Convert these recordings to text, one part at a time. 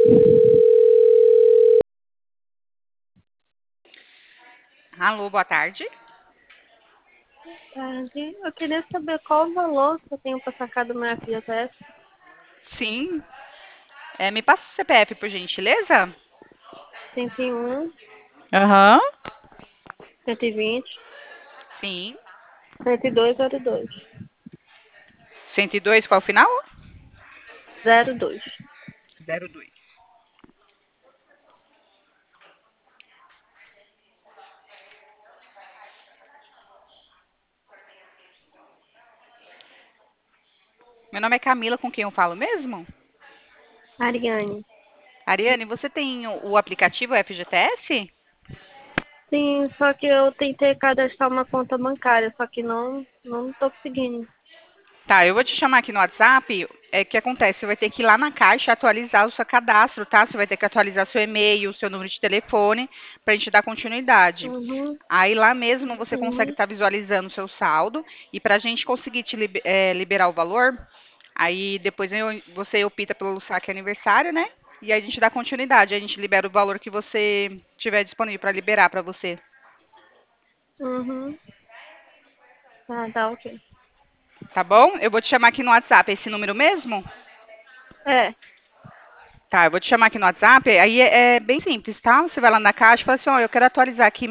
Alô, boa tarde. Tarde. Eu queria saber qual o valor que eu tenho para sacar do meu FGTS. Sim. Me passa o CPF, por gentileza? 101, Aham. 120, Sim. 10202. 102, qual o final? 02. 02. Meu nome é Camila, com quem eu falo mesmo? Ariane. Ariane, você tem o aplicativo FGTS? Sim, só que eu tentei cadastrar uma conta bancária, só que não tô conseguindo. Tá, eu vou te chamar aqui no WhatsApp. O que acontece? Você vai ter que ir lá na Caixa atualizar o seu cadastro, tá? Você vai ter que atualizar seu e-mail, seu número de telefone, pra gente dar continuidade. Uhum, Aí lá mesmo você consegue uhum, estar visualizando o seu saldo e para a gente conseguir te liberar o valor, aí depois você opta pelo saque aniversário, né? E aí a gente dá continuidade, a gente libera o valor que você tiver disponível para liberar para você, uhum. Tá, ok. tá bom? Eu vou te chamar aqui no WhatsApp, esse número mesmo? É. Tá, eu vou te chamar aqui no WhatsApp, aí é bem simples, tá? Você vai lá na caixa e fala assim, ó, eu quero atualizar aqui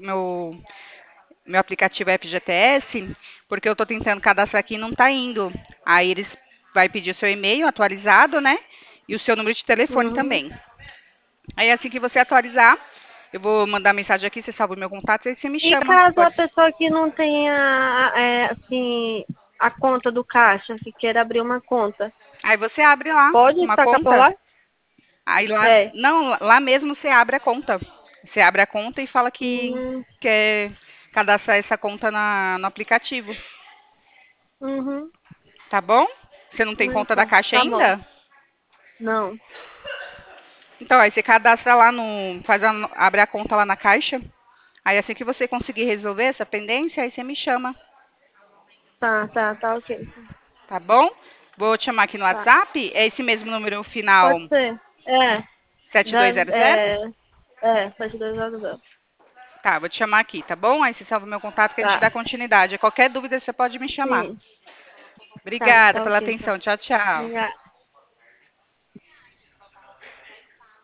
meu aplicativo FGTS, porque eu estou tentando cadastrar aqui e não está indo. Aí eles vai pedir o seu e-mail atualizado, né? E o seu número de telefone Uhum. também. Aí assim que você atualizar, eu vou mandar mensagem aqui, você salva o meu contato, aí você me E chama. caso a Pode. pessoa que não tenha, assim, a conta do caixa, que queira abrir uma conta, Aí você abre lá pode uma sacar por conta. lá? Aí lá, É. não, lá mesmo você abre a conta. Você abre a conta e fala que Uhum, quer cadastrar essa conta no aplicativo, uhum. tá bom? Você não tem conta da Tá, Caixa tá bom. ainda? Não. Então, aí você cadastra lá abre a conta lá na Caixa. Aí assim que você conseguir resolver essa pendência, aí você me chama, Tá, ok. tá bom? Vou te chamar aqui no Tá. WhatsApp, é esse mesmo número final Pode ser. É, 7200? faz 2 horas. Tá, vou te chamar aqui, tá bom? Aí você salva o meu contato que a gente Tá, dá continuidade. Qualquer dúvida você pode me chamar. sim. Obrigada Tá pela ok, então. atenção. Tchau, tchau. Obrigada.